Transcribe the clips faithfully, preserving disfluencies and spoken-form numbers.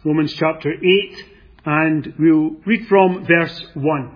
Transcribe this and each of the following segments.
Romans chapter eight, and we'll read from verse one.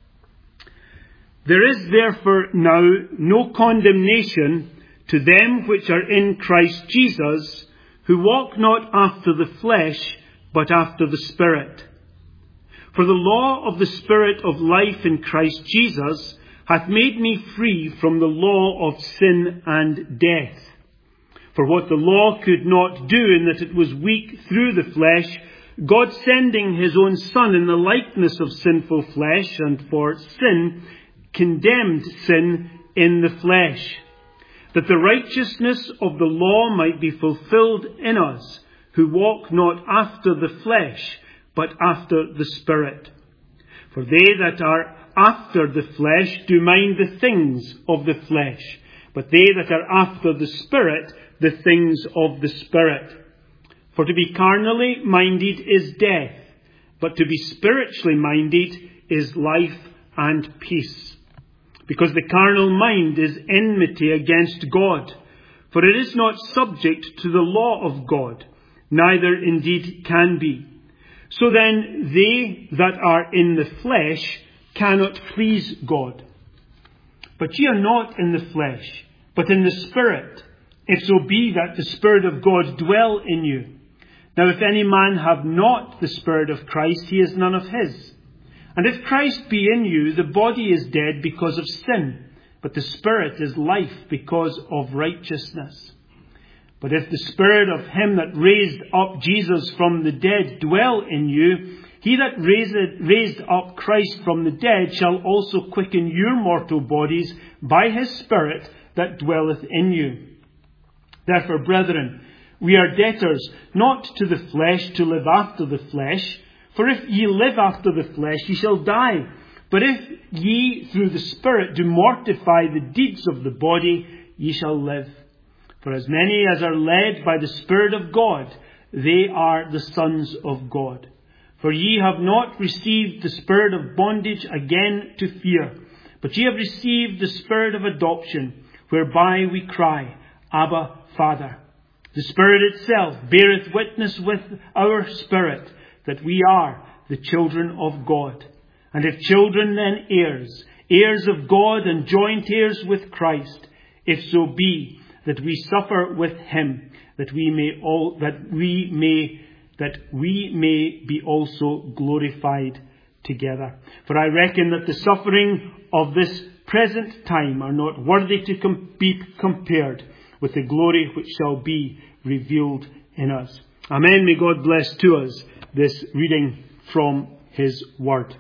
There is therefore now no condemnation to them which are in Christ Jesus, who walk not after the flesh, but after the Spirit. For the law of the Spirit of life in Christ Jesus hath made me free from the law of sin and death. For what the law could not do, in that it was weak through the flesh, God sending his own Son in the likeness of sinful flesh, and for sin, condemned sin in the flesh, that the righteousness of the law might be fulfilled in us, who walk not after the flesh, but after the Spirit. For they that are after the flesh do mind the things of the flesh, but they that are after the Spirit, the things of the Spirit. For to be carnally minded is death, but to be spiritually minded is life and peace. Because the carnal mind is enmity against God, for it is not subject to the law of God, neither indeed can be. So then they that are in the flesh cannot please God. But ye are not in the flesh, but in the Spirit, if so be that the Spirit of God dwell in you. Now if any man have not the Spirit of Christ, he is none of his. And if Christ be in you, the body is dead because of sin, but the Spirit is life because of righteousness. But if the Spirit of him that raised up Jesus from the dead dwell in you, he that raised, raised up Christ from the dead shall also quicken your mortal bodies by his Spirit that dwelleth in you. Therefore, brethren, we are debtors not to the flesh to live after the flesh. For if ye live after the flesh, ye shall die. But if ye through the Spirit do mortify the deeds of the body, ye shall live. For as many as are led by the Spirit of God, they are the sons of God. For ye have not received the spirit of bondage again to fear, but ye have received the Spirit of adoption, whereby we cry, Abba, Father. The Spirit itself beareth witness with our spirit, that we are the children of God. And if children, then heirs, heirs of God and joint heirs with Christ, if so be that we suffer with him, that we may all that we may that we may be also glorified together. For I reckon that the suffering of this present time are not worthy to com- be compared with the glory which shall be revealed in us. Amen. May God bless to us this reading from his word.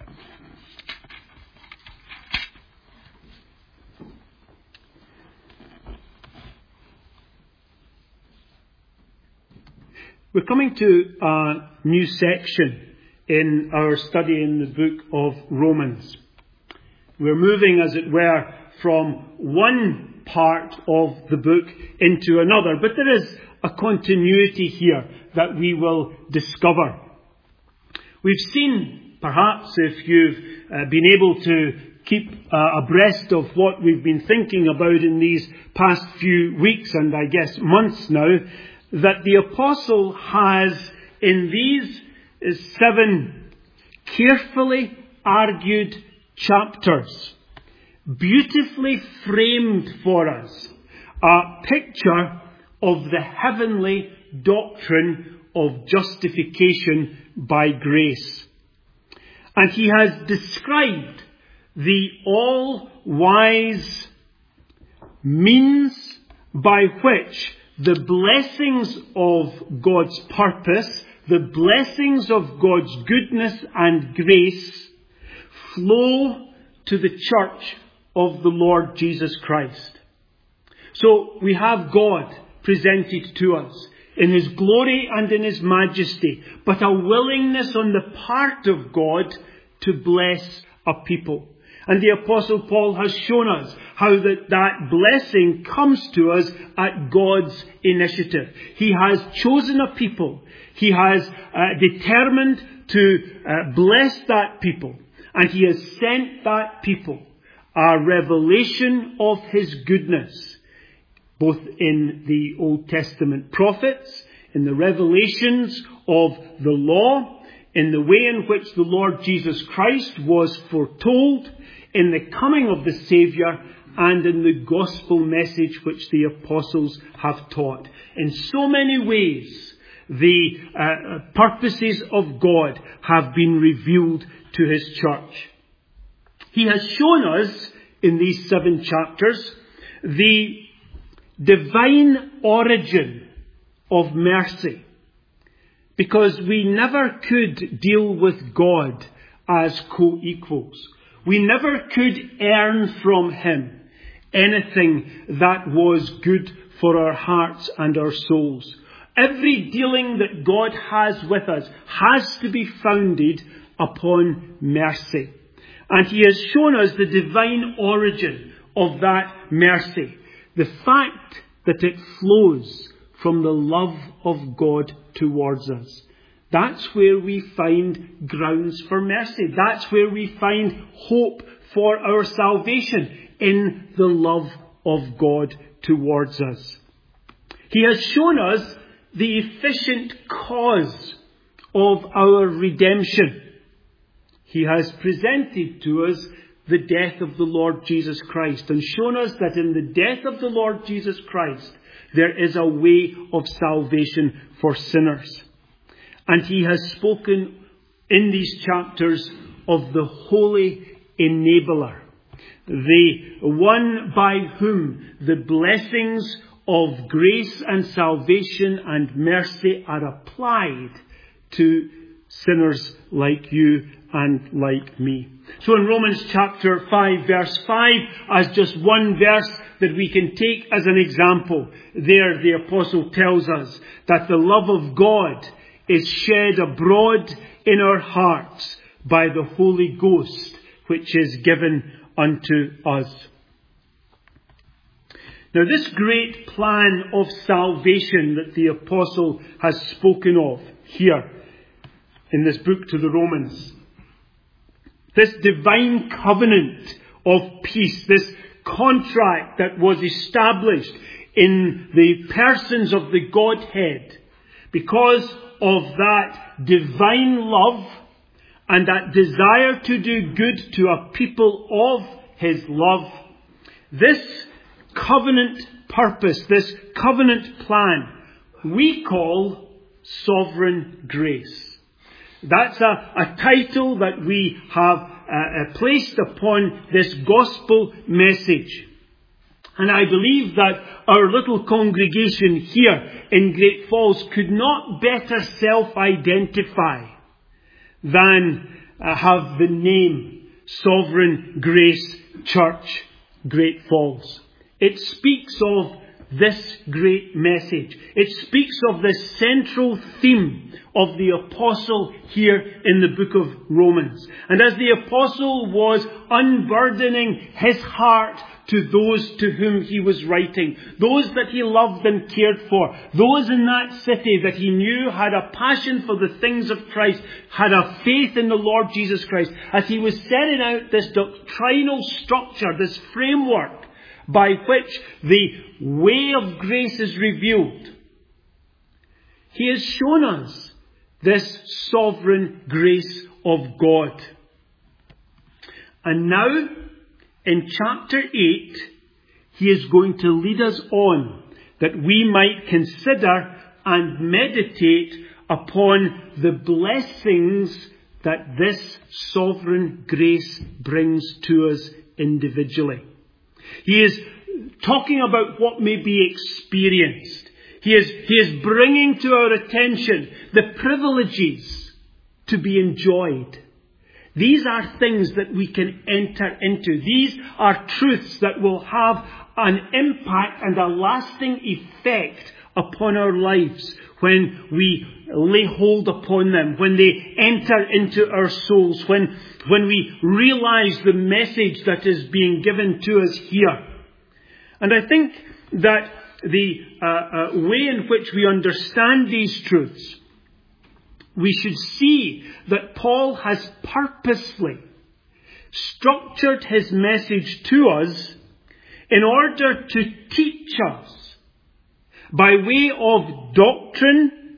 We're coming to a new section in our study in the book of Romans. We're moving, as it were, from one part of the book into another, but there is a continuity here that we will discover. We've seen, perhaps if you've uh, been able to keep uh, abreast of what we've been thinking about in these past few weeks and I guess months now, that the apostle has in these seven carefully argued chapters beautifully framed for us a picture of the heavenly doctrine of justification by grace. And he has described the all-wise means by which the blessings of God's purpose, the blessings of God's goodness and grace flow to the church of the Lord Jesus Christ. So we have God presented to us in his glory and in his majesty, but a willingness on the part of God to bless a people. And the Apostle Paul has shown us how that, that blessing comes to us at God's initiative. He has chosen a people. He has uh, determined to uh, bless that people. And he has sent that people a revelation of his goodness, both in the Old Testament prophets, in the revelations of the law, in the way in which the Lord Jesus Christ was foretold, in the coming of the Saviour, and in the gospel message which the apostles have taught. In so many ways, the uh, purposes of God have been revealed to his church. He has shown us in these seven chapters the divine origin of mercy, because we never could deal with God as co-equals. We never could earn from him anything that was good for our hearts and our souls. Every dealing that God has with us has to be founded upon mercy. And he has shown us the divine origin of that mercy. The fact that it flows from the love of God towards us. That's where we find grounds for mercy. That's where we find hope for our salvation, in the love of God towards us. He has shown us the efficient cause of our redemption. He has presented to us the death of the Lord Jesus Christ and shown us that in the death of the Lord Jesus Christ there is a way of salvation for sinners. And he has spoken in these chapters of the holy enabler, the one by whom the blessings of grace and salvation and mercy are applied to sinners like you and like me. So in Romans chapter five, verse five, as just one verse that we can take as an example, there the apostle tells us that the love of God is shed abroad in our hearts by the Holy Ghost, which is given unto us. Now, this great plan of salvation that the apostle has spoken of here in this book to the Romans, this divine covenant of peace, this contract that was established in the persons of the Godhead, because of that divine love and that desire to do good to a people of his love, this covenant purpose, this covenant plan, we call sovereign grace. That's a, a title that we have uh, placed upon this gospel message. And I believe that our little congregation here in Great Falls could not better self-identify than uh, have the name Sovereign Grace Church, Great Falls. It speaks of this great message. It speaks of this central theme of the apostle here in the book of Romans. And as the apostle was unburdening his heart to those to whom he was writing, those that he loved and cared for, those in that city that he knew had a passion for the things of Christ, had a faith in the Lord Jesus Christ, as he was setting out this doctrinal structure, this framework by which the way of grace is revealed, he has shown us this sovereign grace of God. And now, in chapter eight, he is going to lead us on that we might consider and meditate upon the blessings that this sovereign grace brings to us individually. He is talking about what may be experienced. He is, he is bringing to our attention the privileges to be enjoyed. These are things that we can enter into. These are truths that will have an impact and a lasting effect upon our lives when we lay hold upon them, when they enter into our souls, when, when we realize the message that is being given to us here. And I think that the uh, uh, way in which we understand these truths, we should see that Paul has purposely structured his message to us in order to teach us by way of doctrine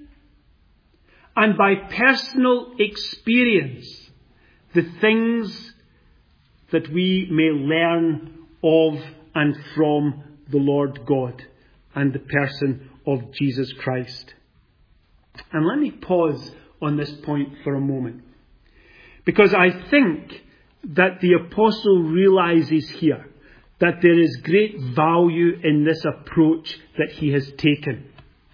and by personal experience the things that we may learn of and from the Lord God and the person of Jesus Christ. And let me pause on this point for a moment, because I think that the apostle realizes here that there is great value in this approach that he has taken.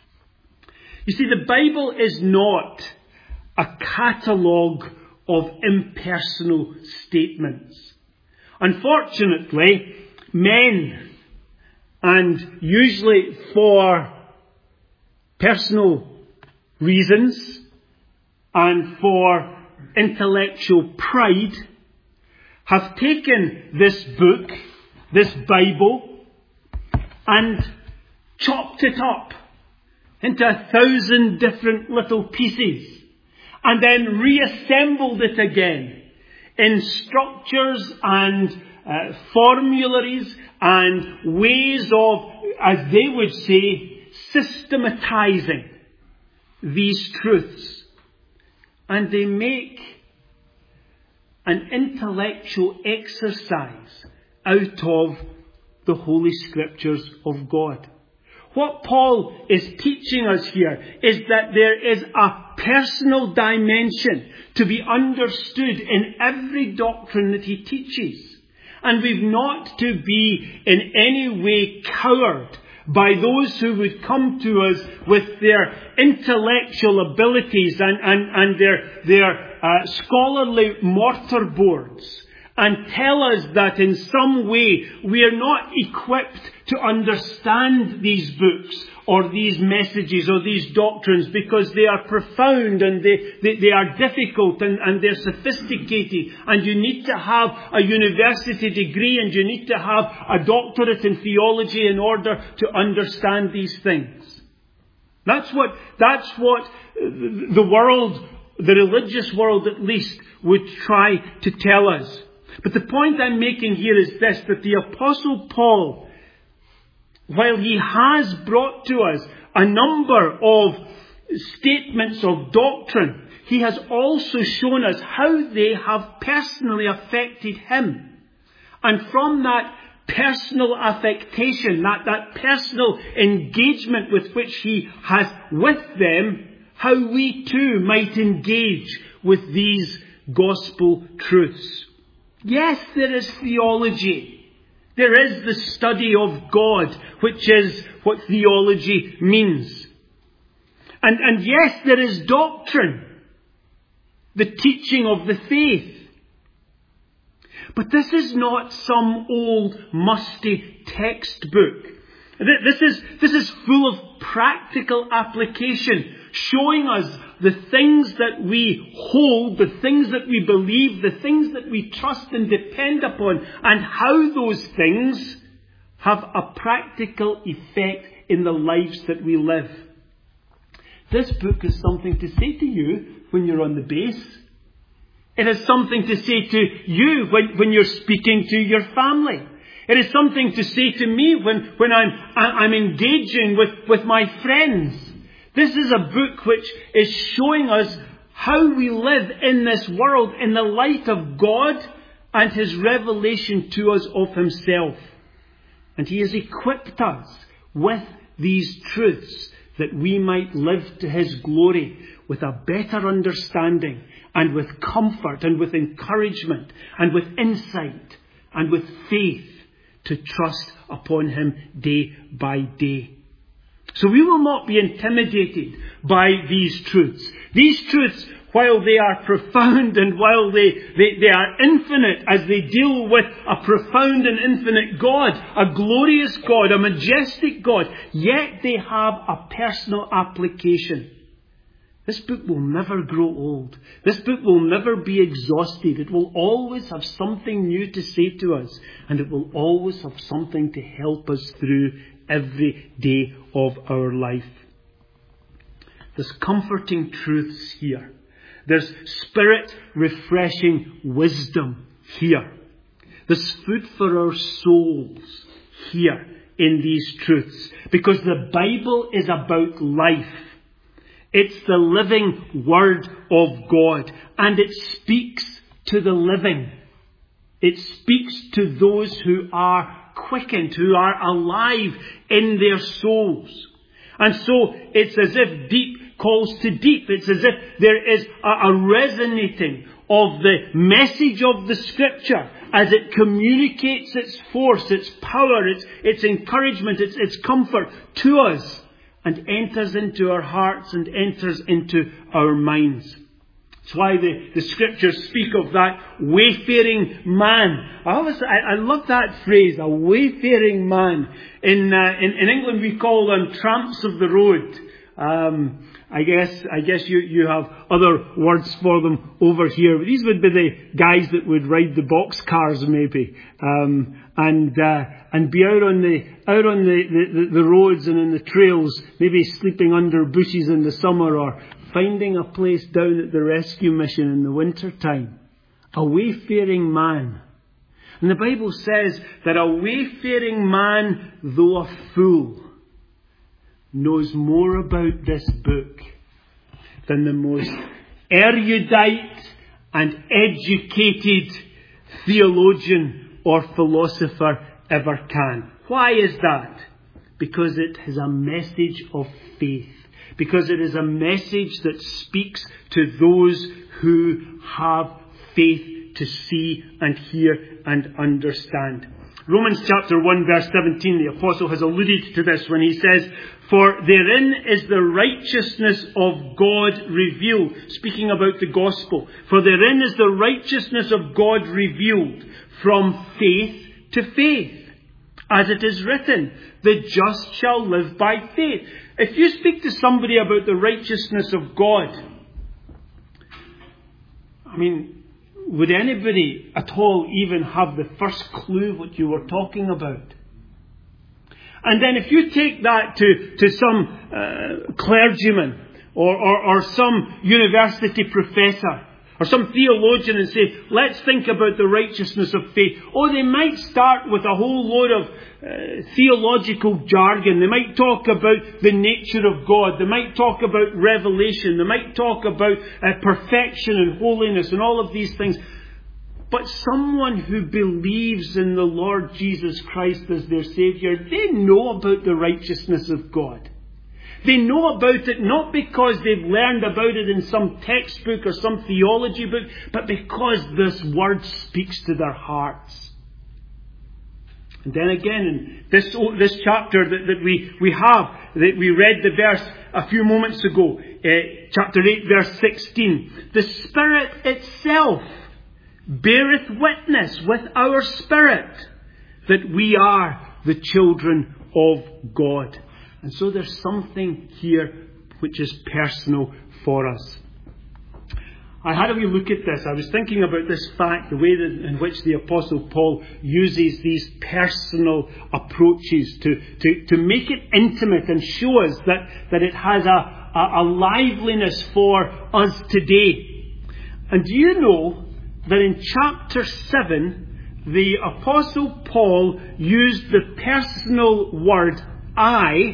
You see, the Bible is not a catalogue of impersonal statements. Unfortunately, men, and usually for personal reasons and for intellectual pride, have taken this book, this Bible, and chopped it up into a thousand different little pieces, and then reassembled it again in structures and uh, formularies and ways of, as they would say, systematizing these truths. And they make an intellectual exercise out of the Holy Scriptures of God. What Paul is teaching us here is that there is a personal dimension to be understood in every doctrine that he teaches. And we've not to be in any way cowed by those who would come to us with their intellectual abilities and, and, and their, their uh, scholarly mortarboards, and tell us that in some way we are not equipped to understand these books or these messages or these doctrines because they are profound and they, they, they are difficult and, and they're sophisticated, and you need to have a university degree and you need to have a doctorate in theology in order to understand these things. That's what, that's what the world, the religious world at least, would try to tell us. But the point I'm making here is this, that the Apostle Paul, while he has brought to us a number of statements of doctrine, he has also shown us how they have personally affected him. And from that personal affectation, that, that personal engagement with which he has with them, how we too might engage with these gospel truths. Yes, there is theology. There is the study of God, which is what theology means. And, and yes, there is doctrine, the teaching of the faith. But this is not some old musty textbook. This is, this is full of practical application, showing us the things that we hold, the things that we believe, the things that we trust and depend upon, and how those things have a practical effect in the lives that we live. This book is something to say to you when you're on the base. It is something to say to you when, when you're speaking to your family. It is something to say to me when, when I'm, I'm engaging with, with my friends. This is a book which is showing us how we live in this world in the light of God and His revelation to us of Himself. And He has equipped us with these truths that we might live to His glory with a better understanding and with comfort and with encouragement and with insight and with faith to trust upon Him day by day. So we will not be intimidated by these truths. These truths, while they are profound and while they, they, they are infinite as they deal with a profound and infinite God, a glorious God, a majestic God, yet they have a personal application. This book will never grow old. This book will never be exhausted. It will always have something new to say to us, and it will always have something to help us through every day of our life. There's comforting truths here. There's spirit-refreshing wisdom here. There's food for our souls here in these truths. Because the Bible is about life. It's the living Word of God. And it speaks to the living. It speaks to those who are quickened, who are alive in their souls. And so it's as if deep calls to deep. It's as if there is a, a resonating of the message of the Scripture as it communicates its force, its power, its, its encouragement, its, its comfort to us, and enters into our hearts and enters into our minds. That's why the, the Scriptures speak of that wayfaring man. I always, I, I love that phrase, a wayfaring man. In, uh, in in England we call them tramps of the road. Um, I guess I guess you, you have other words for them over here. But these would be the guys that would ride the box cars, maybe, um, and uh, and be out on the out on the, the, the roads and in the trails, maybe sleeping under bushes in the summer, or finding a place down at the rescue mission in the winter time. A wayfaring man. And the Bible says that a wayfaring man, though a fool, knows more about this book than the most erudite and educated theologian or philosopher ever can. Why is that? Because it is a message of faith. Because it is a message that speaks to those who have faith to see and hear and understand. Romans chapter one verse seventeen, the apostle has alluded to this when he says, "For therein is the righteousness of God revealed." Speaking about the gospel. "For therein is the righteousness of God revealed from faith to faith. As it is written, the just shall live by faith." If you speak to somebody about the righteousness of God, I mean, would anybody at all even have the first clue what you were talking about? And then if you take that to, to some uh, clergyman or, or, or some university professor or some theologian and say, let's think about the righteousness of faith. Oh, they might start with a whole load of uh, theological jargon. They might talk about the nature of God. They might talk about revelation. They might talk about uh, perfection and holiness and all of these things. But someone who believes in the Lord Jesus Christ as their Saviour, they know about the righteousness of God. They know about it not because they've learned about it in some textbook or some theology book, but because this word speaks to their hearts. And then again, in this, this chapter that, that we, we have, that we read the verse a few moments ago, uh, chapter eight, verse sixteen, "The Spirit itself beareth witness with our spirit that we are the children of God." And so there's something here which is personal for us. I had a wee look at this. I was thinking about this fact, the way that, in which the Apostle Paul uses these personal approaches to, to, to make it intimate and show us that, that it has a, a, a liveliness for us today. And do you know that in chapter seven, the Apostle Paul used the personal word I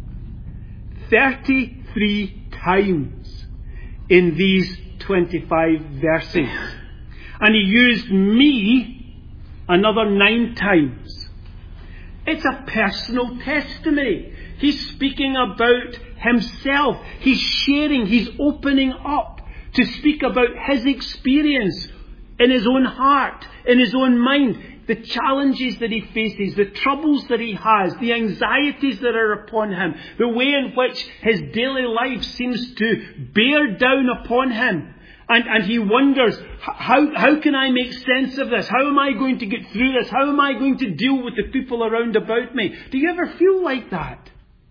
thirty-three times in these twenty-five verses. And he used me another nine times. It's a personal testimony. He's speaking about himself. He's sharing, he's opening up to speak about his experience in his own heart, in his own mind. The challenges that he faces, the troubles that he has, the anxieties that are upon him, the way in which his daily life seems to bear down upon him. And, and he wonders, how, how can I make sense of this? How am I going to get through this? How am I going to deal with the people around about me? Do you ever feel like that?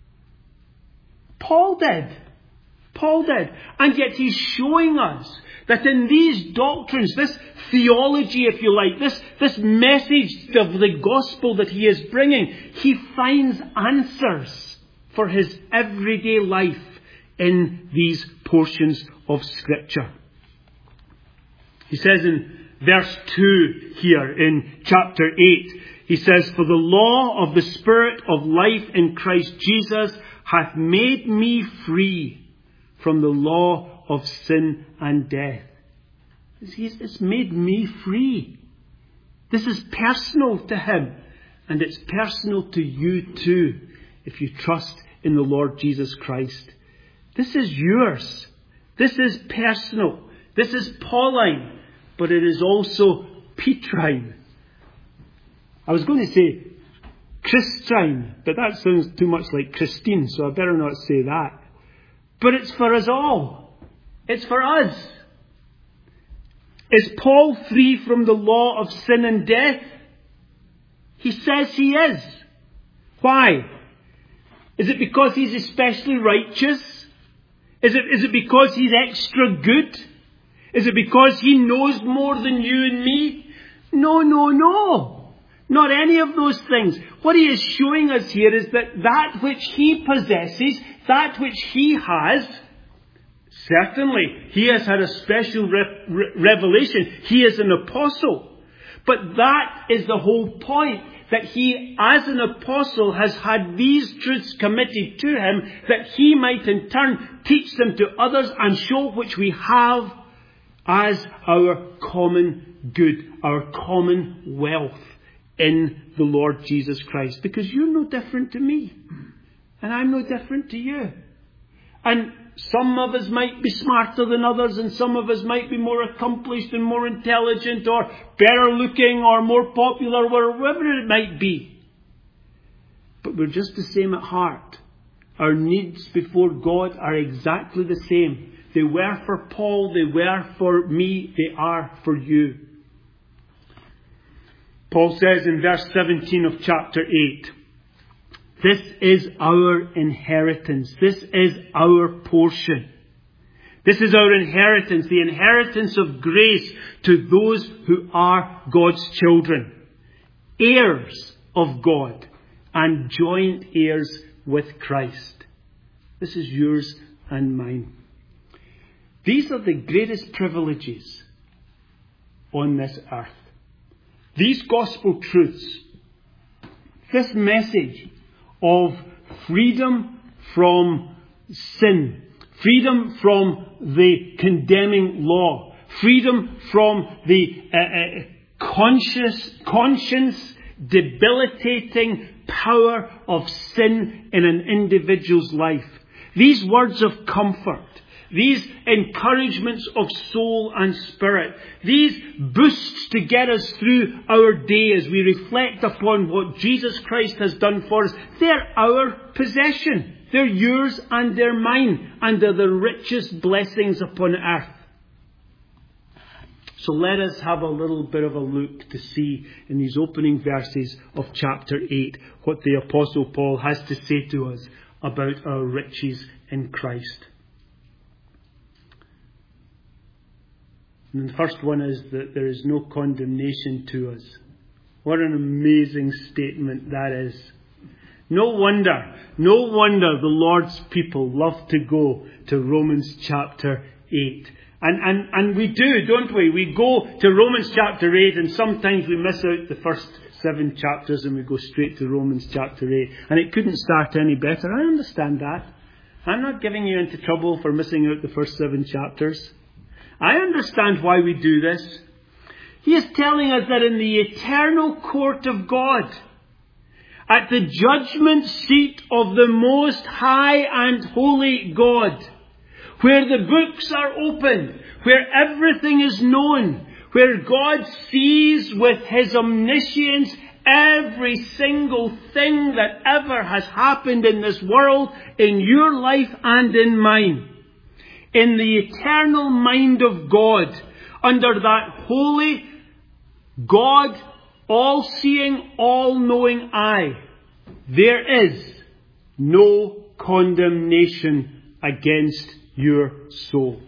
Paul did. Paul did. And yet he's showing us that in these doctrines, this theology, if you like, this, this message of the gospel that he is bringing, he finds answers for his everyday life in these portions of Scripture. He says in verse two here in chapter eight, he says, "For the law of the Spirit of life in Christ Jesus hath made me free from the law of sin and death. It's made me free. This is personal to him, and it's personal to you too, if you trust in the Lord Jesus Christ. This is yours. This is personal. This is Pauline, but it is also Petrine. I was going to say Christine, but that sounds too much like Christine, so I better not say that. But it's for us all. It's for us. Is Paul free from the law of sin and death? He says he is. Why? Is it because he's especially righteous? Is it, is it because he's extra good? Is it because he knows more than you and me? No, no, no. Not any of those things. What he is showing us here is that that which he possesses, that which he has, certainly he has had a special re- re- revelation. He is an apostle. But that is the whole point. That he, as an apostle, has had these truths committed to him, that he might in turn teach them to others and show which we have as our common good, our common wealth in the Lord Jesus Christ. Because you're no different to me. And I'm no different to you. And some of us might be smarter than others, and some of us might be more accomplished and more intelligent or better looking or more popular, or whatever it might be. But we're just the same at heart. Our needs before God are exactly the same. They were for Paul, they were for me, they are for you. Paul says in verse seventeen of chapter eight, this is our inheritance. This is our portion. This is our inheritance, the inheritance of grace to those who are God's children, heirs of God and joint heirs with Christ. This is yours and mine. These are the greatest privileges on this earth. These gospel truths, this message of freedom from sin, freedom from the condemning law, freedom from the uh, uh, conscious, conscience debilitating power of sin in an individual's life. These words of comfort, these encouragements of soul and spirit, these boosts to get us through our day as we reflect upon what Jesus Christ has done for us, they're our possession. They're yours and they're mine, and they're the richest blessings upon earth. So let us have a little bit of a look to see in these opening verses of chapter eight what the Apostle Paul has to say to us about our riches in Christ. And the first one is that there is no condemnation to us. What an amazing statement that is. No wonder, no wonder the Lord's people love to go to Romans chapter eight. And, and, and we do, don't we? We go to Romans chapter eight, and sometimes we miss out the first seven chapters and we go straight to Romans chapter eight. And it couldn't start any better. I understand that. I'm not giving you into trouble for missing out the first seven chapters. I understand why we do this. He is telling us that in the eternal court of God, at the judgment seat of the most high and holy God, where the books are open, where everything is known, where God sees with his omniscience every single thing that ever has happened in this world, in your life and in mine. In the eternal mind of God, under that holy God, all-seeing, all-knowing eye, there is no condemnation against your soul.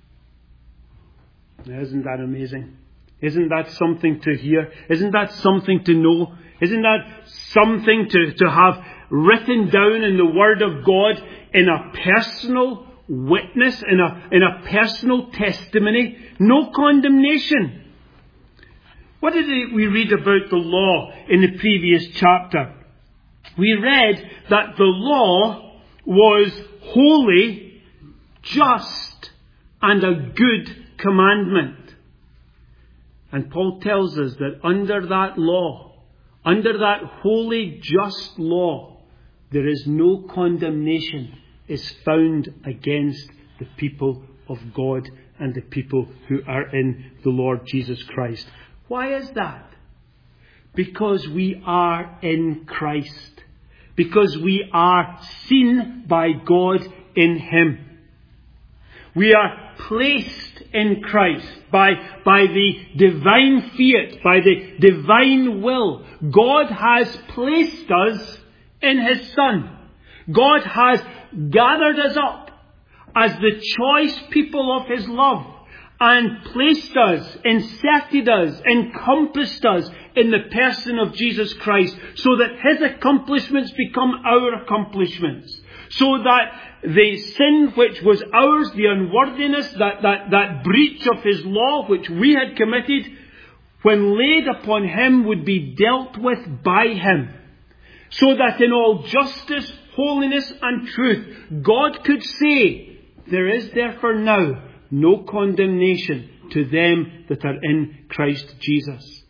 Now, isn't that amazing? Isn't that something to hear? Isn't that something to know? Isn't that something to, to have written down in the Word of God in a personal witness, in a, in a personal testimony? No condemnation. What did we read about the law in the previous chapter? We read that the law was holy just, and a good commandment. And Paul tells us that under that law, under that holy, just law, there is no condemnation is found against the people of God and the people who are in the Lord Jesus Christ. Why is that? Because we are in Christ. Because we are seen by God in Him. We are placed in Christ by, by the divine fiat, by the divine will. God has placed us in His Son. God has gathered us up as the choice people of His love and placed us, inserted us, encompassed us in the person of Jesus Christ, so that His accomplishments become our accomplishments. So that the sin which was ours, the unworthiness, that, that, that breach of His law which we had committed, when laid upon Him, would be dealt with by Him. So that in all justice, holiness and truth, God could say, there is therefore now no condemnation to them that are in Christ Jesus.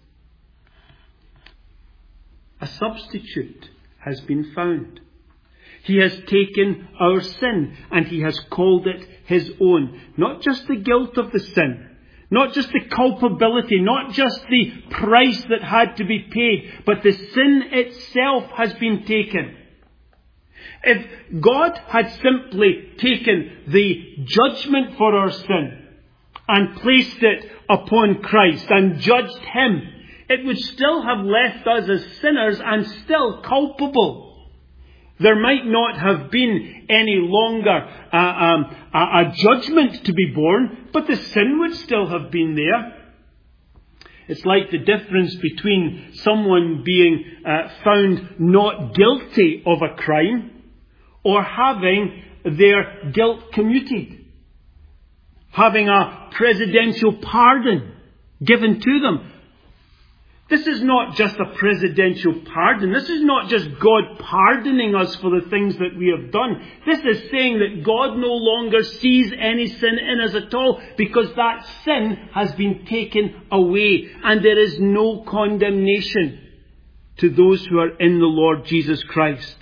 A substitute has been found. He has taken our sin and He has called it His own. Not just the guilt of the sin, not just the culpability, not just the price that had to be paid, but the sin itself has been taken. If God had simply taken the judgment for our sin and placed it upon Christ and judged Him, it would still have left us as sinners and still culpable. There might not have been any longer uh, um, a, a judgment to be borne, but the sin would still have been there. It's like the difference between someone being uh, found not guilty of a crime or having their guilt commuted. Having a presidential pardon given to them. This is not just a presidential pardon. This is not just God pardoning us for the things that we have done. This is saying that God no longer sees any sin in us at all, because that sin has been taken away and there is no condemnation to those who are in the Lord Jesus Christ.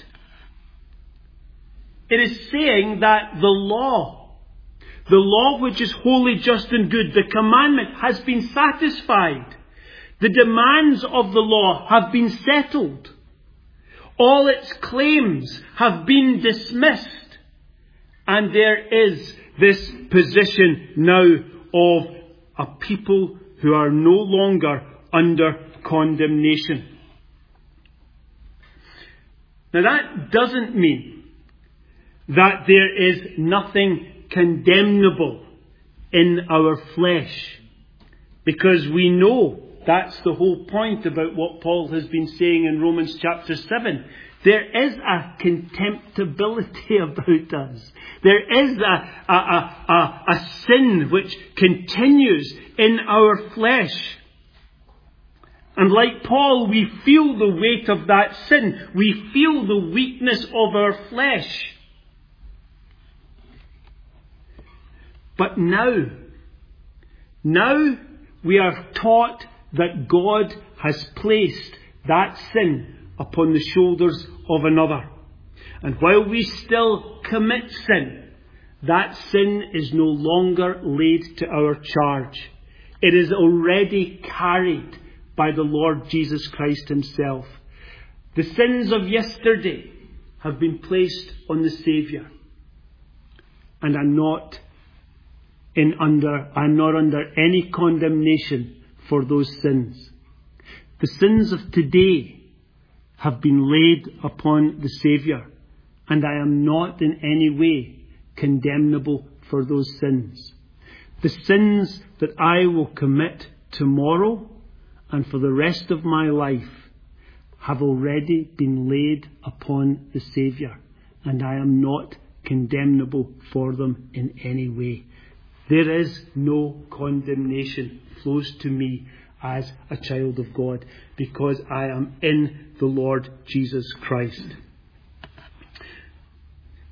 It is saying that the law, the law which is holy, just and good, the commandment has been satisfied. The demands of the law have been settled. All its claims have been dismissed. And there is this position now of a people who are no longer under condemnation. Now that doesn't mean that there is nothing condemnable in our flesh. Because we know that's the whole point about what Paul has been saying in Romans chapter seven. There is a contemptibility about us. There is a, a, a, a, a sin which continues in our flesh. And like Paul, we feel the weight of that sin. We feel the weakness of our flesh. But now, now we are taught that God has placed that sin upon the shoulders of another. And while we still commit sin, that sin is no longer laid to our charge. It is already carried by the Lord Jesus Christ Himself. The sins of yesterday have been placed on the Saviour. And I'm not in under I'm not under any condemnation for those sins. The sins of today have been laid upon the Saviour, and I am not in any way condemnable for those sins. The sins that I will commit tomorrow and for the rest of my life have already been laid upon the Saviour, and I am not condemnable for them in any way. There is no condemnation flows to me as a child of God, because I am in the Lord Jesus Christ.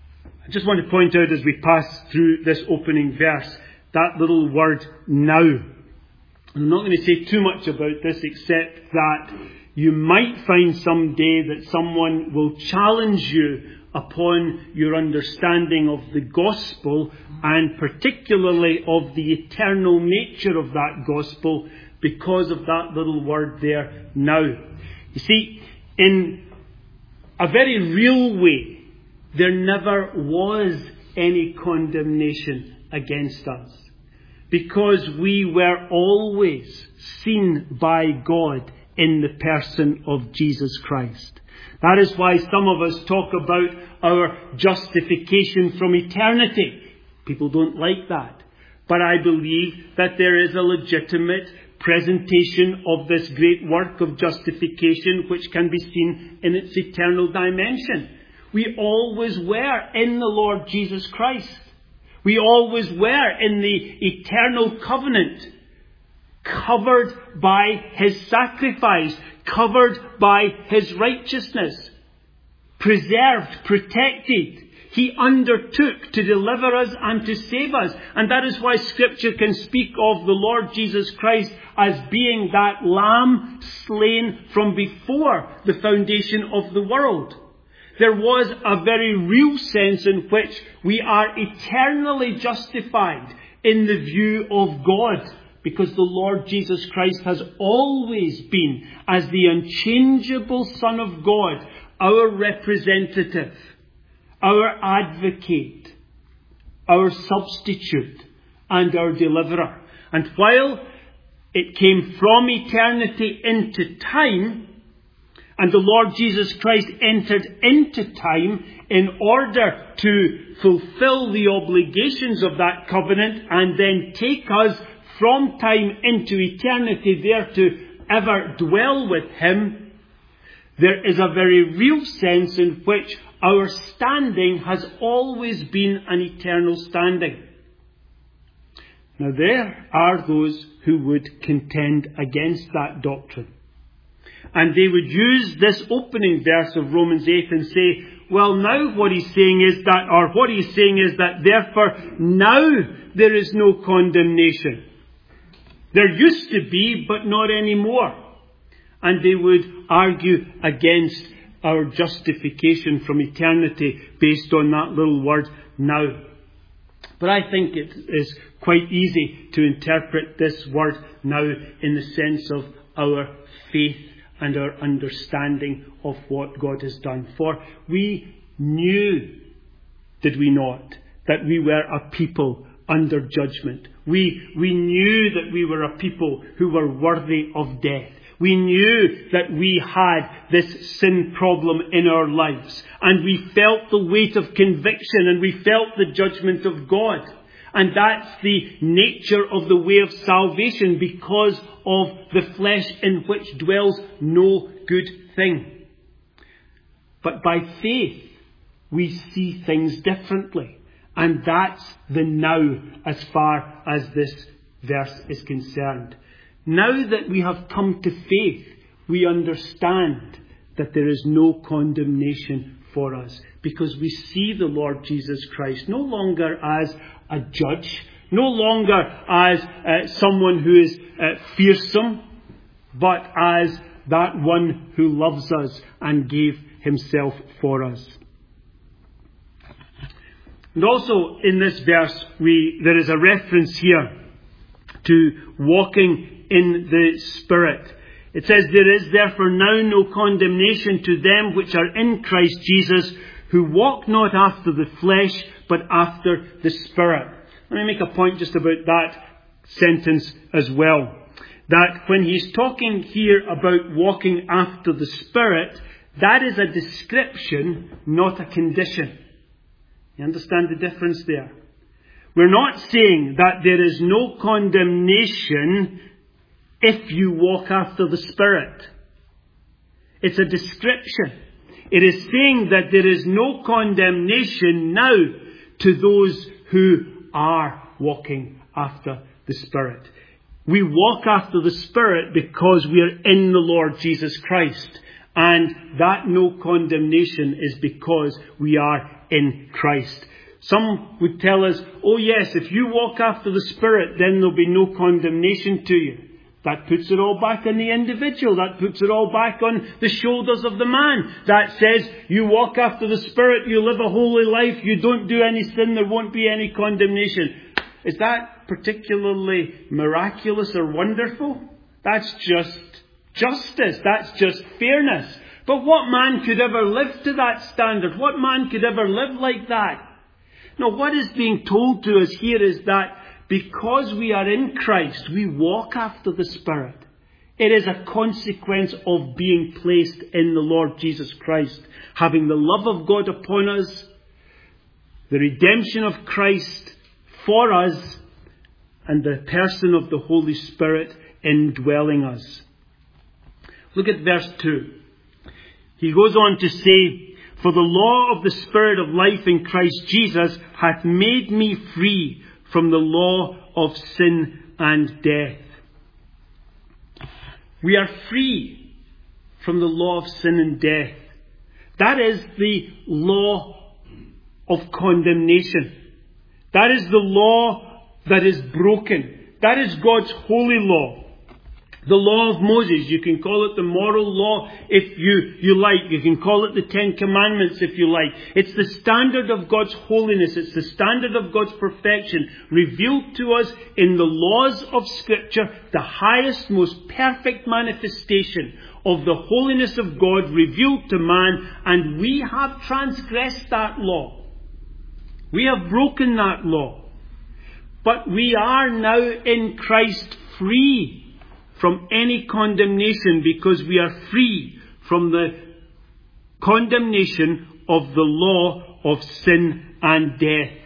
I just want to point out as we pass through this opening verse, that little word now. I'm not going to say too much about this except that you might find someday that someone will challenge you upon your understanding of the gospel and particularly of the eternal nature of that gospel because of that little word there, now. You see, in a very real way, there never was any condemnation against us because we were always seen by God in the person of Jesus Christ. That is why some of us talk about our justification from eternity. People don't like that. But I believe that there is a legitimate presentation of this great work of justification which can be seen in its eternal dimension. We always were in the Lord Jesus Christ. We always were in the eternal covenant, covered by His sacrifice, covered by His righteousness, preserved, protected. He undertook to deliver us and to save us. And that is why Scripture can speak of the Lord Jesus Christ as being that Lamb slain from before the foundation of the world. There was a very real sense in which we are eternally justified in the view of God, because the Lord Jesus Christ has always been, as the unchangeable Son of God, our representative, our advocate, our substitute, and our deliverer. And while it came from eternity into time, and the Lord Jesus Christ entered into time in order to fulfill the obligations of that covenant and then take us from time into eternity there to ever dwell with Him, there is a very real sense in which our standing has always been an eternal standing. Now there are those who would contend against that doctrine. And they would use this opening verse of Romans eight and say, well, now what he's saying is that, or what he's saying is that therefore now there is no condemnation. There used to be, but not anymore. And they would argue against our justification from eternity based on that little word, now. But I think it is quite easy to interpret this word now in the sense of our faith and our understanding of what God has done. For we knew, did we not, that we were a people under judgment. We, we knew that we were a people who were worthy of death. We knew that we had this sin problem in our lives. And we felt the weight of conviction and we felt the judgment of God. And that's the nature of the way of salvation, because of the flesh in which dwells no good thing. But by faith, we see things differently. And that's the now as far as this verse is concerned. Now that we have come to faith, we understand that there is no condemnation for us, because we see the Lord Jesus Christ no longer as a judge, no longer as uh, someone who is uh, fearsome, but as that one who loves us and gave Himself for us. And also in this verse, we there is a reference here to walking in the Spirit. It says, there is therefore now no condemnation to them which are in Christ Jesus, who walk not after the flesh, but after the Spirit. Let me make a point just about that sentence as well. That when he's talking here about walking after the Spirit, that is a description, not a condition. You understand the difference there? We're not saying that there is no condemnation if you walk after the Spirit. It's a description. It is saying that there is no condemnation now to those who are walking after the Spirit. We walk after the Spirit because we are in the Lord Jesus Christ. And that no condemnation is because we are in Christ. Some would tell us, oh yes, if you walk after the Spirit, then there'll be no condemnation to you. That puts it all back on the individual. That puts it all back on the shoulders of the man. That says, you walk after the Spirit, you live a holy life, you don't do any sin, there won't be any condemnation. Is that particularly miraculous or wonderful? That's just justice. That's just fairness. But what man could ever live to that standard? What man could ever live like that? No, what is being told to us here is that because we are in Christ, we walk after the Spirit. It is a consequence of being placed in the Lord Jesus Christ, having the love of God upon us, the redemption of Christ for us, and the person of the Holy Spirit indwelling us. Look at verse two. He goes on to say, for the law of the Spirit of life in Christ Jesus hath made me free from the law of sin and death. We are free from the law of sin and death. That is the law of condemnation. That is the law that is broken. That is God's holy law. The law of Moses, you can call it the moral law if you, you like. You can call it the Ten Commandments if you like. It's the standard of God's holiness. It's the standard of God's perfection revealed to us in the laws of Scripture, the highest, most perfect manifestation of the holiness of God revealed to man, and we have transgressed that law. We have broken that law. But we are now in Christ free from any condemnation, because we are free from the condemnation of the law of sin and death.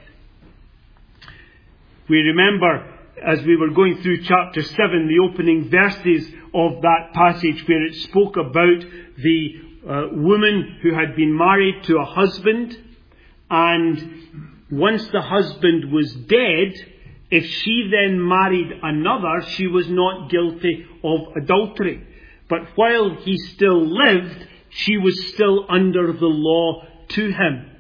We remember, as we were going through chapter seven, the opening verses of that passage where it spoke about the uh, woman who had been married to a husband, and once the husband was dead, if she then married another, she was not guilty of adultery. But while he still lived, she was still under the law to him.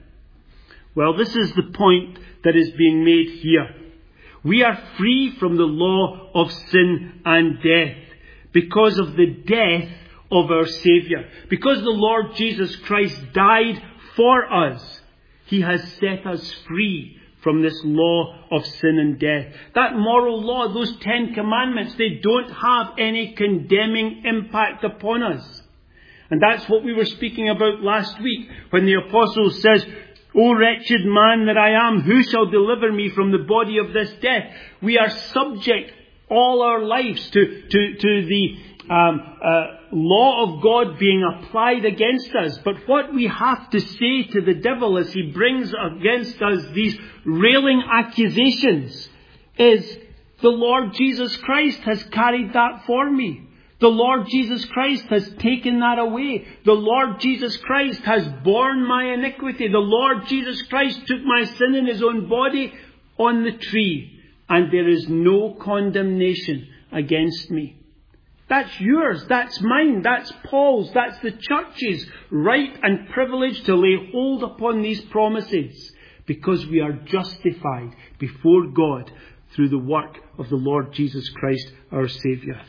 Well, this is the point that is being made here. We are free from the law of sin and death because of the death of our Saviour. Because the Lord Jesus Christ died for us, He has set us free from this law of sin and death. That moral law, those Ten Commandments, they don't have any condemning impact upon us. And that's what we were speaking about last week when the apostle says, O wretched man that I am, who shall deliver me from the body of this death? We are subject all our lives to, to, to the um, uh, law of God being applied against us. But what we have to say to the devil as he brings against us these railing accusations is, the Lord Jesus Christ has carried that for me. The Lord Jesus Christ has taken that away. The Lord Jesus Christ has borne my iniquity. The Lord Jesus Christ took my sin in His own body on the tree. And there is no condemnation against me. That's yours. That's mine. That's Paul's. That's the church's right and privilege to lay hold upon these promises, because we are justified before God through the work of the Lord Jesus Christ, our Saviour.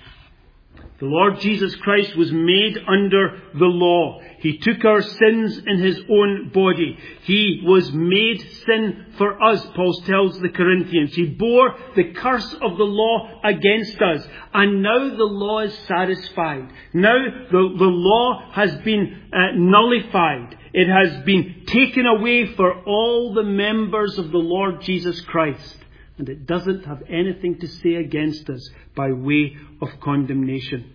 The Lord Jesus Christ was made under the law. He took our sins in His own body. He was made sin for us, Paul tells the Corinthians. He bore the curse of the law against us. And now the law is satisfied. Now the, the law has been uh, nullified. It has been taken away for all the members of the Lord Jesus Christ. And it doesn't have anything to say against us by way of condemnation.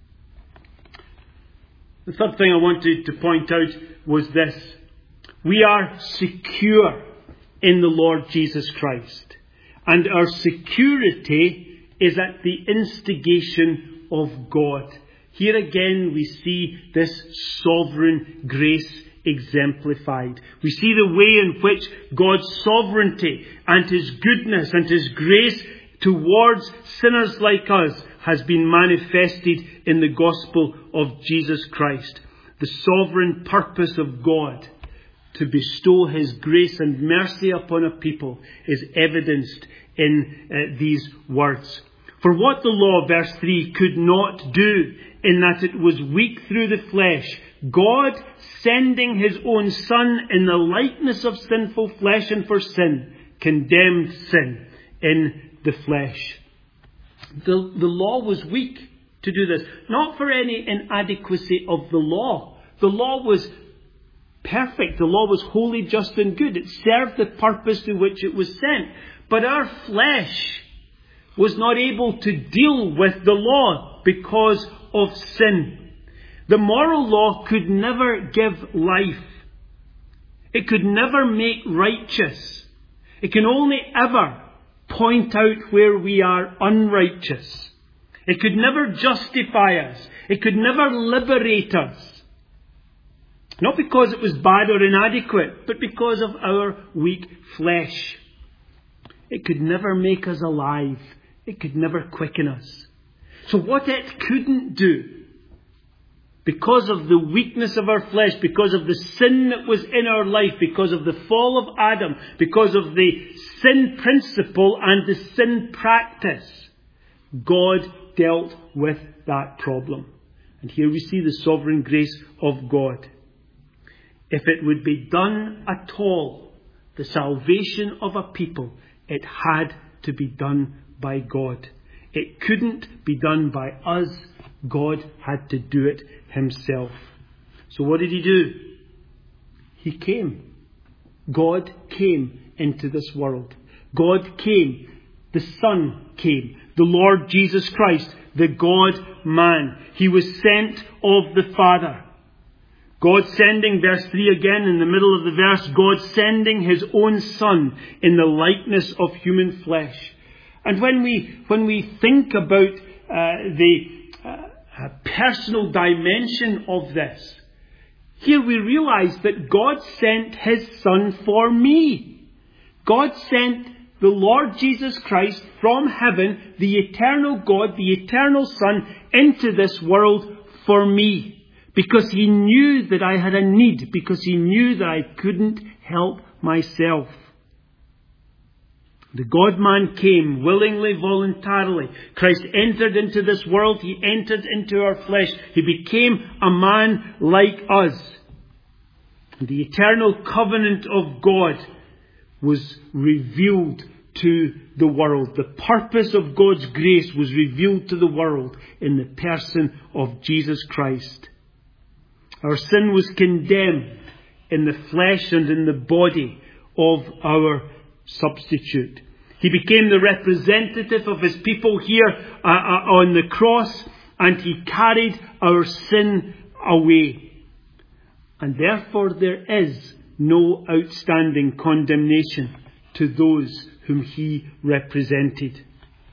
The third thing I wanted to point out was this. We are secure in the Lord Jesus Christ. And our security is at the instigation of God. Here again we see this sovereign grace exemplified. We see the way in which God's sovereignty and His goodness and His grace towards sinners like us has been manifested in the gospel of Jesus Christ. The sovereign purpose of God to bestow his grace and mercy upon a people is evidenced in uh, these words. For what the law, verse three, could not do, in that it was weak through the flesh, God, sending his own Son in the likeness of sinful flesh and for sin, condemned sin in the flesh. The, the law was weak to do this. Not for any inadequacy of the law. The law was perfect. The law was holy, just and good. It served the purpose to which it was sent. But our flesh was not able to deal with the law because of sin. The moral law could never give life. It could never make righteous. It can only ever point out where we are unrighteous. It could never justify us. It could never liberate us. Not because it was bad or inadequate, but because of our weak flesh. It could never make us alive. It could never quicken us. So what it couldn't do, because of the weakness of our flesh, because of the sin that was in our life, because of the fall of Adam, because of the sin principle and the sin practice, God dealt with that problem. And here we see the sovereign grace of God. If it would be done at all, the salvation of a people, it had to be done by God. It couldn't be done by us. God had to do it himself. So what did he do? He came. God came into this world. God came. The Son came. The Lord Jesus Christ, the God-man. He was sent of the Father. God sending, verse three again in the middle of the verse, God sending his own Son in the likeness of human flesh. And when we when we think about uh, the uh, personal dimension of this, here we realize that God sent his Son for me. God sent the Lord Jesus Christ from heaven, the eternal God, the eternal Son, into this world for me. Because he knew that I had a need. Because he knew that I couldn't help myself. The God-man came willingly, voluntarily. Christ entered into this world. He entered into our flesh. He became a man like us. The eternal covenant of God was revealed to the world. The purpose of God's grace was revealed to the world in the person of Jesus Christ. Our sin was condemned in the flesh and in the body of our substitute. He became the representative of his people here uh, uh, on the cross, and he carried our sin away. And therefore there is no outstanding condemnation to those whom he represented.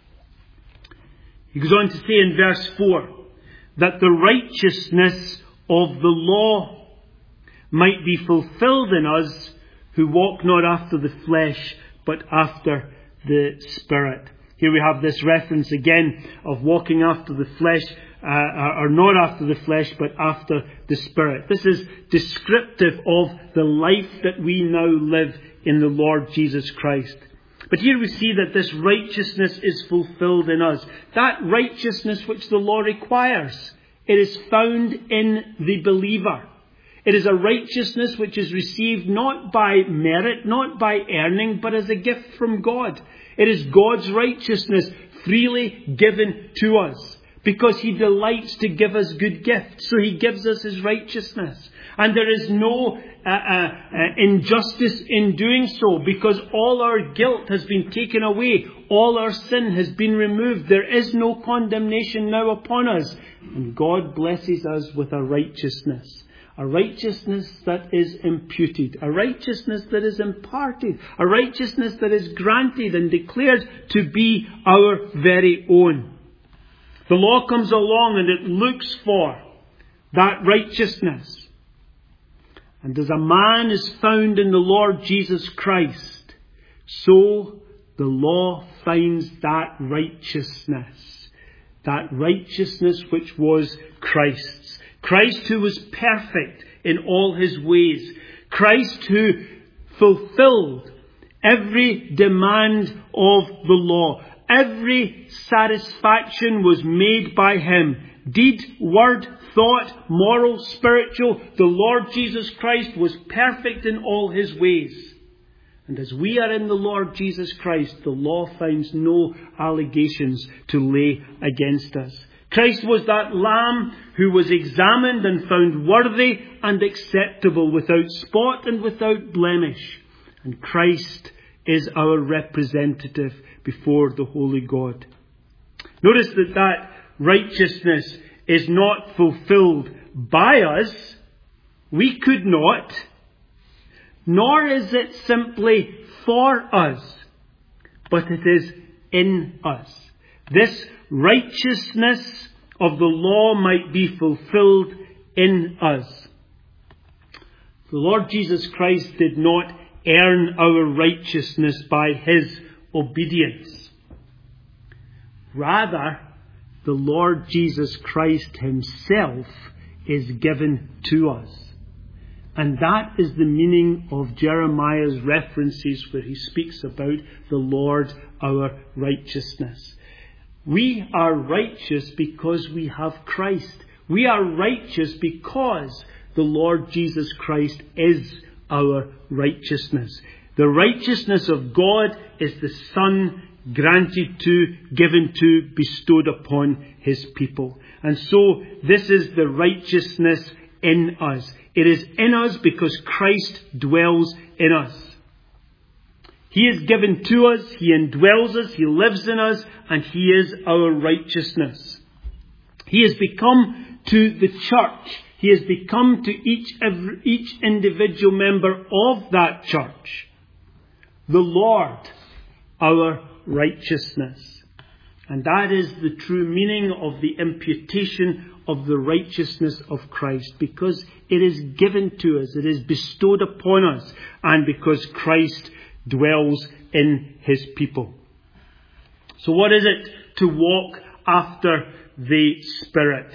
He goes on to say in verse four that the righteousness of the law might be fulfilled in us who walk not after the flesh but after the Spirit. Here we have this reference again of walking after the flesh, uh, or not after the flesh but after the Spirit. This is descriptive of the life that we now live in the Lord Jesus Christ. But here we see that this righteousness is fulfilled in us. That righteousness which the law requires. It is found in the believer. It is a righteousness which is received not by merit, not by earning, but as a gift from God. It is God's righteousness freely given to us because he delights to give us good gifts. So he gives us his righteousness. And there is no uh, uh, uh, injustice in doing so because all our guilt has been taken away. All our sin has been removed. There is no condemnation now upon us. And God blesses us with a righteousness. A righteousness that is imputed. A righteousness that is imparted. A righteousness that is granted and declared to be our very own. The law comes along and it looks for that righteousness. And as a man is found in the Lord Jesus Christ, so the law finds that righteousness. That righteousness which was Christ's. Christ who was perfect in all his ways. Christ who fulfilled every demand of the law. Every satisfaction was made by him. Deed, word, thought, moral, spiritual. The Lord Jesus Christ was perfect in all his ways. And as we are in the Lord Jesus Christ, the law finds no allegations to lay against us. Christ was that Lamb who was examined and found worthy and acceptable, without spot and without blemish. And Christ is our representative before the holy God. Notice that that righteousness is not fulfilled by us. We could not. Nor is it simply for us, but it is in us. This righteousness of the law might be fulfilled in us. The Lord Jesus Christ did not earn our righteousness by his obedience. Rather, the Lord Jesus Christ himself is given to us. And that is the meaning of Jeremiah's references where he speaks about the Lord our righteousness. We are righteous because we have Christ. We are righteous because the Lord Jesus Christ is our righteousness. The righteousness of God is the Son granted to, given to, bestowed upon his people. And so this is the righteousness in us. It is in us because Christ dwells in us. He is given to us, he indwells us, he lives in us, and he is our righteousness. He has become to the church. He has become to each, every, each individual member of that church the Lord, our righteousness. And that is the true meaning of the imputation of the righteousness of Christ, because it is given to us, it is bestowed upon us, and because Christ dwells in his people. So what is it to walk after the Spirit?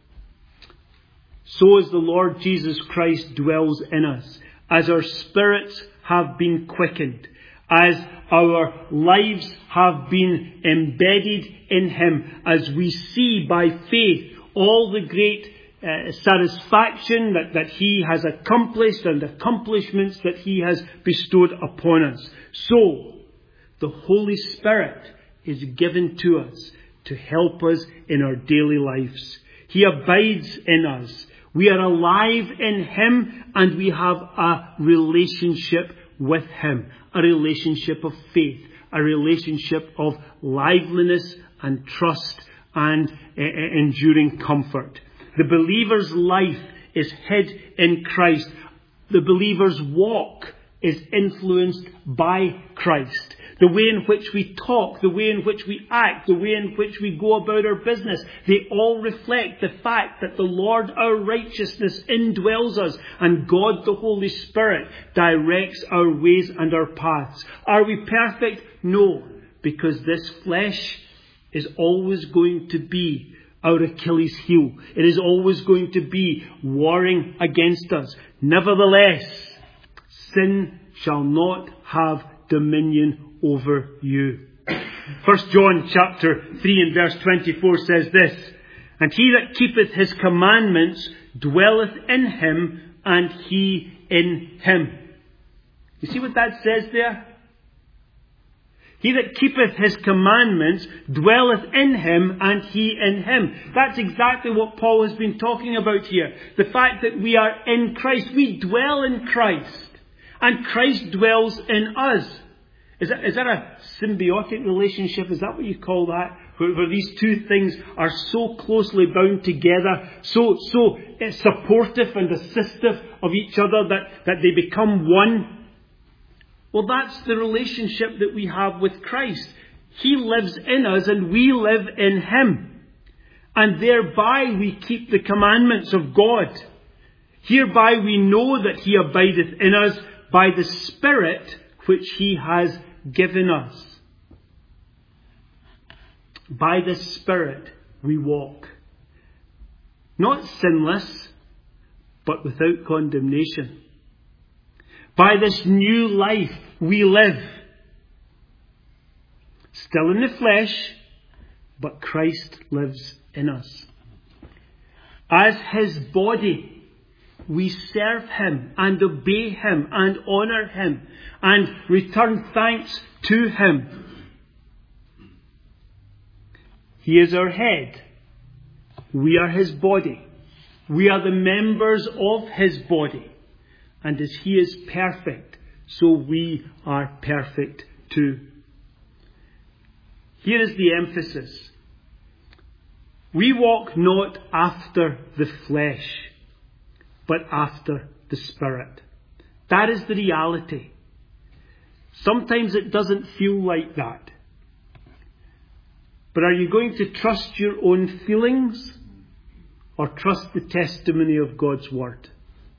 So as the Lord Jesus Christ dwells in us, as our spirits have been quickened, as our lives have been embedded in him, as we see by faith all the great uh, satisfaction that, that he has accomplished and accomplishments that he has bestowed upon us. So, the Holy Spirit is given to us to help us in our daily lives. He abides in us. We are alive in him, and we have a relationship with him. A relationship of faith. A relationship of liveliness and trust and uh, enduring comfort. The believer's life is hid in Christ. The believer's walk is influenced by Christ. The way in which we talk, the way in which we act, the way in which we go about our business, they all reflect the fact that the Lord, our righteousness, indwells us, and God, the Holy Spirit, directs our ways and our paths. Are we perfect? No, because this flesh is always going to be our Achilles heel. It is always going to be warring against us. Nevertheless, sin shall not have dominion over you. First John chapter three and verse twenty-four says this, "And he that keepeth his commandments dwelleth in him, and he in him." You see what that says there? He that keepeth his commandments dwelleth in him, and he in him. That's exactly what Paul has been talking about here. The fact that we are in Christ. We dwell in Christ, and Christ dwells in us. Is that, is that a symbiotic relationship? Is that what you call that? Where, where these two things are so closely bound together, so so supportive and assistive of each other that, that they become one? Well, that's the relationship that we have with Christ. He lives in us and we live in him. And thereby we keep the commandments of God. Hereby we know that he abideth in us by the Spirit which he has given us. By the Spirit we walk. Not sinless, but without condemnation. By this new life we live. Still in the flesh, but Christ lives in us. As His body, we serve Him and obey Him and honour Him and return thanks to Him. He is our head. We are His body. We are the members of His body. And as He is perfect, so we are perfect too. Here is the emphasis. We walk not after the flesh, but after the Spirit. That is the reality. Sometimes it doesn't feel like that. But are you going to trust your own feelings or trust the testimony of God's Word?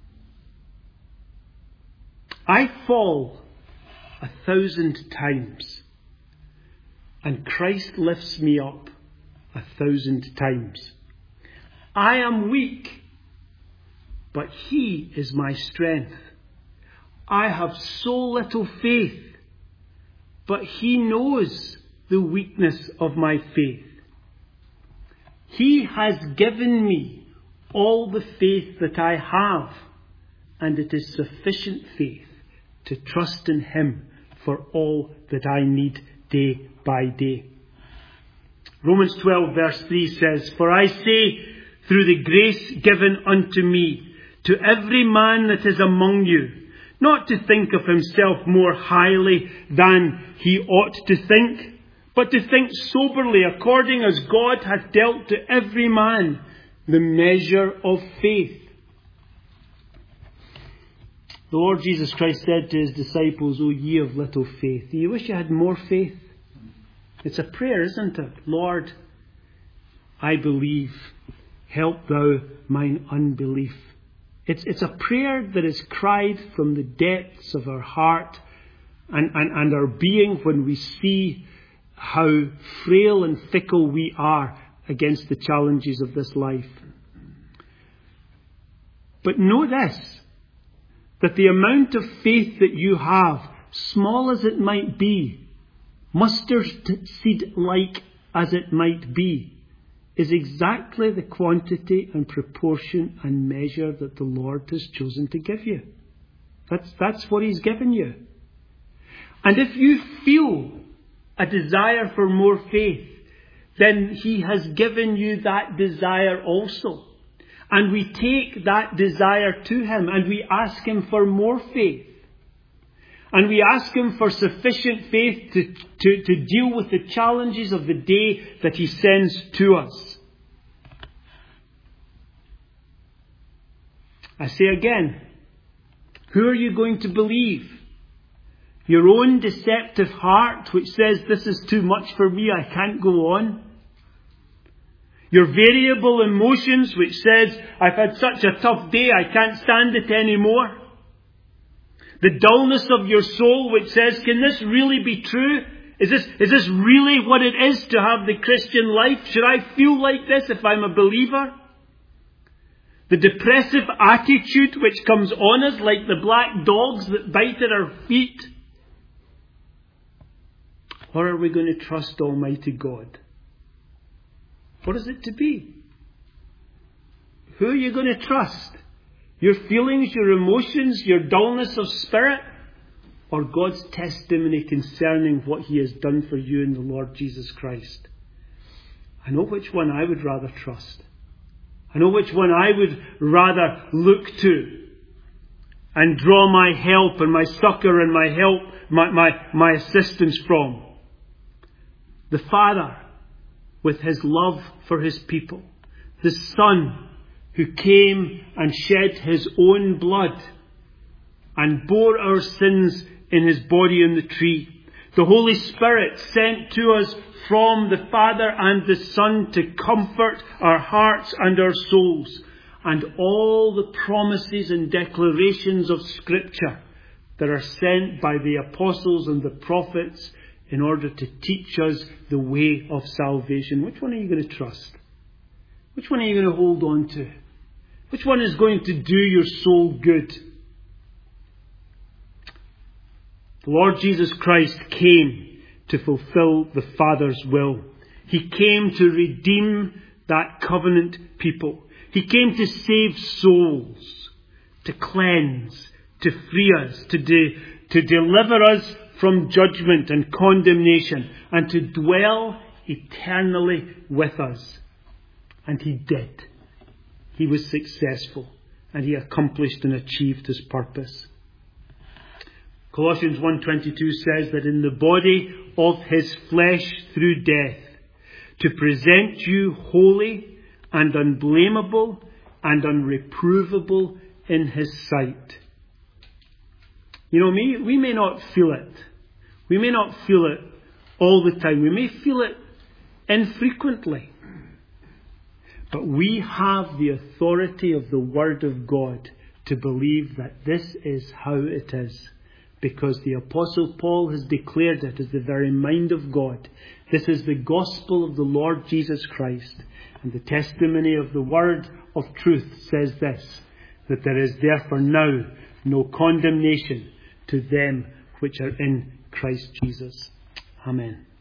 I fall a thousand times, and Christ lifts me up a thousand times. I am weak, but He is my strength. I have so little faith, but He knows the weakness of my faith. He has given me all the faith that I have, and it is sufficient faith to trust in Him for all that I need day by day. Romans twelve verse three says, "For I say, through the grace given unto me, to every man that is among you, not to think of himself more highly than he ought to think, but to think soberly, according as God hath dealt to every man the measure of faith." The Lord Jesus Christ said to His disciples, "O ye of little faith." Do you wish you had more faith? It's a prayer, isn't it? Lord, I believe. Help thou mine unbelief. It's, it's a prayer that is cried from the depths of our heart and, and, and our being when we see how frail and fickle we are against the challenges of this life. But know this, that the amount of faith that you have, small as it might be, mustard seed-like as it might be, is exactly the quantity and proportion and measure that the Lord has chosen to give you. That's, that's what He's given you. And if you feel a desire for more faith, then He has given you that desire also. And we take that desire to Him and we ask Him for more faith. And we ask Him for sufficient faith to, to, to deal with the challenges of the day that He sends to us. I say again, who are you going to believe? Your own deceptive heart, which says, "This is too much for me, I can't go on." Your variable emotions, which says, "I've had such a tough day, I can't stand it anymore." The dullness of your soul, which says, "Can this really be true? Is this, is this really what it is to have the Christian life? Should I feel like this if I'm a believer?" The depressive attitude which comes on us like the black dogs that bite at our feet. Or are we going to trust Almighty God? What is it to be? Who are you going to trust? Your feelings, your emotions, your dullness of spirit? Or God's testimony concerning what He has done for you in the Lord Jesus Christ? I know which one I would rather trust. I know which one I would rather look to and draw my help and my succour and my help, my, my, my assistance from. The Father, with His love for His people. The Son, who came and shed His own blood and bore our sins in His body on the tree. The Holy Spirit sent to us from the Father and the Son to comfort our hearts and our souls. And all the promises and declarations of Scripture that are sent by the apostles and the prophets in order to teach us the way of salvation. Which one are you going to trust? Which one are you going to hold on to? Which one is going to do your soul good? The Lord Jesus Christ came to fulfill the Father's will. He came to redeem that covenant people. He came to save souls, to cleanse, to free us, to, de- to deliver us from judgment and condemnation, and to dwell eternally with us. And He did. He was successful, and He accomplished and achieved His purpose. Colossians one twenty-two says that in the body of His flesh through death, to present you holy and unblameable and unreprovable in His sight. You know, we, we may not feel it. We may not feel it all the time. We may feel it infrequently. But we have the authority of the Word of God to believe that this is how it is. Because the Apostle Paul has declared it as the very mind of God. This is the gospel of the Lord Jesus Christ. And the testimony of the Word of truth says this, that there is therefore now no condemnation to them which are in Christ Jesus. Amen.